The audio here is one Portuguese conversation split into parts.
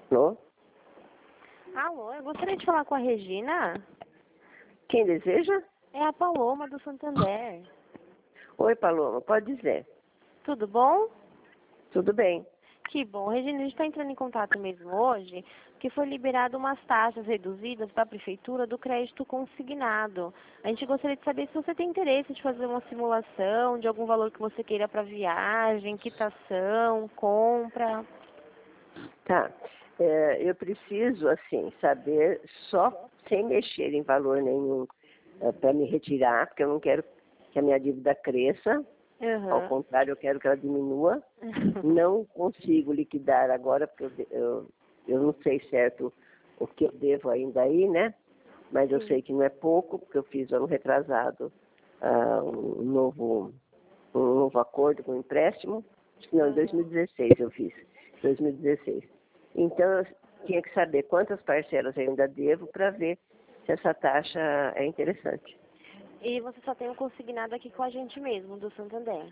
Alô? Alô, eu gostaria de falar com a Regina. Quem deseja? É a Paloma do Santander. Oi, Paloma, pode dizer. Tudo bom? Tudo bem. Que bom. Regina, a gente está entrando em contato mesmo hoje, porque foi liberado umas taxas reduzidas da Prefeitura do crédito consignado. A gente gostaria de saber se você tem interesse de fazer uma simulação de algum valor que você queira para viagem, quitação, compra. Tá. Eu preciso, assim, saber só sem mexer em valor nenhum para me retirar, porque eu não quero que a minha dívida cresça. Ao Uhum. contrário, eu quero que ela diminua. Não consigo liquidar agora, porque eu não sei certo o que eu devo ainda aí, né? Mas eu Sim. sei que não é pouco, porque eu fiz ano retrasado um novo acordo com o empréstimo. Não, em 2016 eu fiz. 2016. Então, eu tinha que saber quantas parcelas eu ainda devo para ver se essa taxa é interessante. E você só tem um consignado aqui com a gente mesmo, do Santander.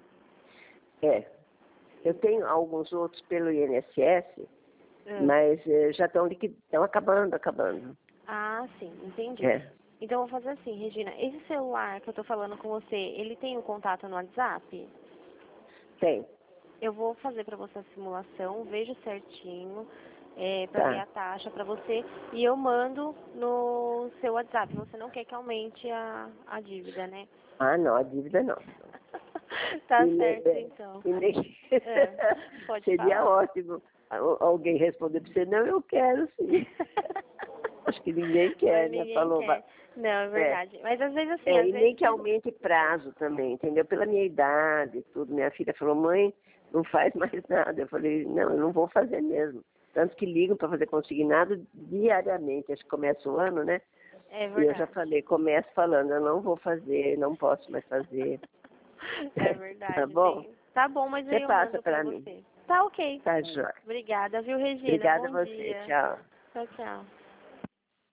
É. Eu tenho alguns outros pelo INSS, mas já estão acabando. Ah, sim, entendi. É. Então eu vou fazer assim, Regina, esse celular que eu tô falando com você, ele tem um contato no WhatsApp? Tem. Eu vou fazer pra você a simulação, vejo certinho, pra ver Tá. a taxa pra você, e eu mando no seu WhatsApp. Você não quer que aumente a dívida, né? Ah, não, a dívida não. Tá E nem, certo, então. e nem... Pode Seria falar. ótimo alguém responder para você, não, eu quero sim. Acho que ninguém Mas quer, né, ninguém Paloma? quer. Não, é É. verdade. Mas às vezes assim, às E nem vezes... que aumente prazo também, entendeu? Pela minha idade e tudo. Minha filha falou, mãe, não faz mais nada. Eu falei, não, eu não vou fazer mesmo. Tanto que ligam para fazer consignado diariamente. Acho que começa o ano, né? É E eu já verdade. falei, começo falando, eu não vou fazer, não posso mais fazer. É Tá verdade. bom? Tá bom, mas Você aí eu passa mando pra para mim. você. Tá ok. Tá, joia. Obrigada, viu, Regina? Obrigada a Bom você. dia. Tchau. Tchau, tchau.